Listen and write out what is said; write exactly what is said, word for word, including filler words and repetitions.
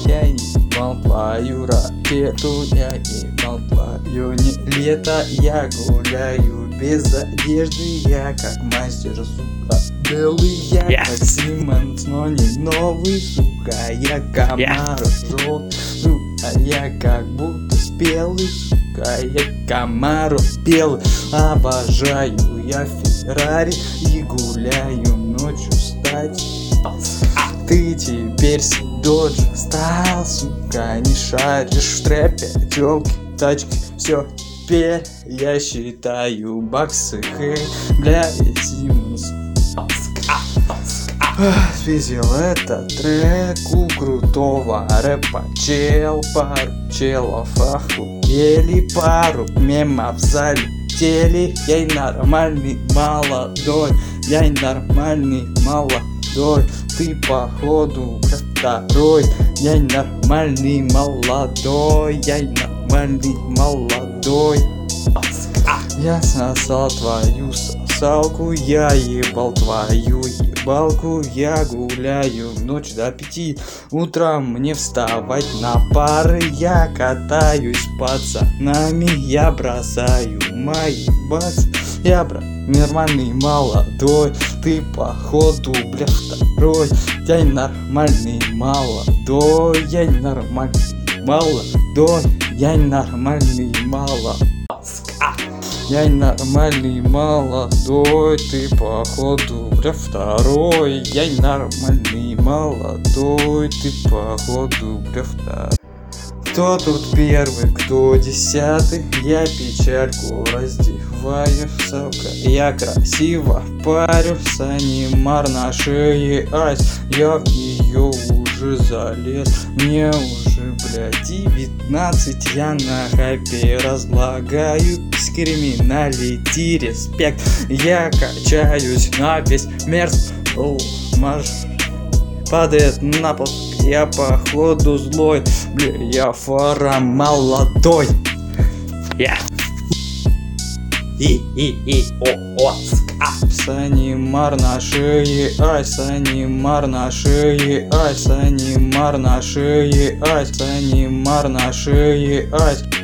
Я ебал твою ракету, я ебал твое не лето. Я гуляю без одежды, я как мастер, сука, белый. Я yeah. как Симмонс, но не новый, сука. Я комар yeah. желтый, сука. Я как будто спелый, сука. Я комар белый. Обожаю я Феррари и гуляю ночью стать. Ты теперь Додж стал, сука, не шаришь в трэпе, тёлки, тачки, всё, теперь я считаю баксы, хей, бля, Симмонс. Спиздил этот трек у крутого рэпа чел, пару челов охуели, пару мемов залетели. Я нормальный молодой, я нормальный молодой. Ты походу второй, я нормальный молодой, я нормальный молодой. Я сосал твою сосалку, я ебал твою ебалку. Я гуляю ночь до пяти, утром мне вставать на пары. Я катаюсь с пацанами, я бросаю мои бац. Я бра... нормальный молодой, ты походу, бля, второй. Я нормальный молодой, я нормальный молодой, я нормальный молодой. Я нормальный молодой, ты походу, бля, второй. Я нормальный молодой, ты походу, бля, второй. Кто тут первый, кто десятый? Я печальку раздеваю, сука. Я красиво парюсь, анимар на шее айс. Я в нее уже залез, мне уже, блядь, девятнадцать. Я на хайпе разлагаю, без криминалити респект. Я качаюсь на весь мерз, маш падает на пол. Я походу злой, бля, я фара молодой. Я и и и о о Санимар на шее, ай, Санимар на шее, ай, Санимар на шее, ай, Санимар на шее, ай.